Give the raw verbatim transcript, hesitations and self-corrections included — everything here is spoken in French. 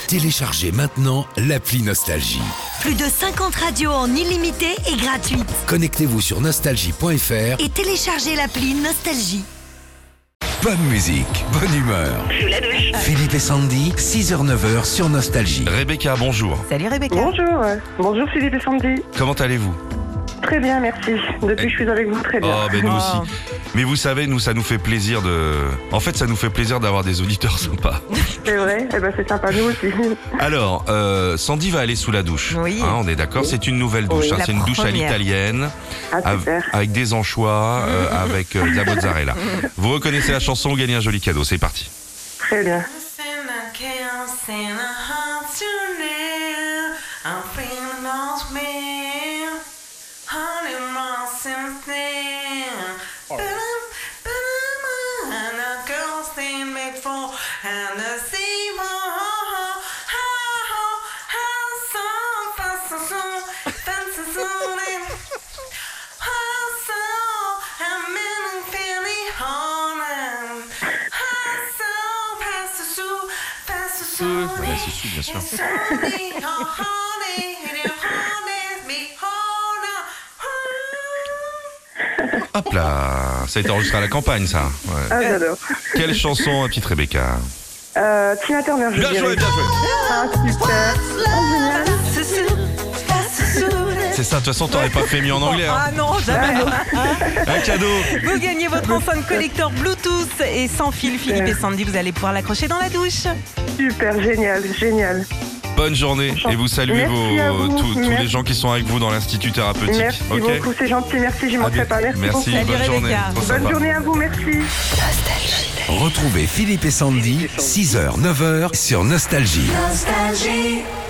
Téléchargez maintenant l'appli Nostalgie. Plus de cinquante radios en illimité et gratuite. Connectez-vous sur nostalgie point f r Et téléchargez l'appli Nostalgie. Bonne musique, bonne humeur. Sous la douche. Philippe et Sandy, six heures neuf heures sur Nostalgie. Rebecca, bonjour. Salut Rebecca. Bonjour. Bonjour Philippe et Sandy. Comment allez-vous? Très bien, merci. Depuis que je suis avec vous, très bien. Oh, ben nous Oh. aussi. Mais vous savez, nous, ça nous fait plaisir de... En fait, ça nous fait plaisir d'avoir des auditeurs sympas. C'est vrai, eh ben, c'est sympa, nous aussi. Alors, euh, Sandy va aller sous la douche. Oui. Hein, on est d'accord, c'est une nouvelle douche. Oui. hein, La c'est une douche à première. l'italienne, Ah, av- super. avec des anchois, euh, avec euh, de la mozzarella. Vous reconnaissez la chanson, vous gagnez un joli cadeau. C'est parti. Très bien. Ouais, c'est sûr, bien sûr. Hop là, ça a été enregistré à la campagne, ça. Ouais. Ah, j'adore. Quelle chanson, ma petite Rebecca? Euh, Tina Turner, je Bien dirais. joué, bien joué. Ah, super. Ah, génial. C'est ça, de toute façon, t'aurais pas fait mieux en anglais. Hein. Ah non, jamais. Un cadeau. Vous gagnez votre enceinte collector Bluetooth et sans fil. Philippe et Sandy, vous allez pouvoir l'accrocher dans la douche. Super, génial, génial. Bonne journée et vous saluez Merci à vos, vous. tous, tous les Merci. gens qui sont avec vous dans l'Institut thérapeutique. Merci Ok. beaucoup, c'est gentil, merci, j'y manquerai pas. Merci, Merci, beaucoup. bonne Salut, journée. Rebecca. Trop Bonne sympa. journée à vous, merci. Retrouvez Philippe et Sandy, six heures neuf heures sur Nostalgie. Nostalgie.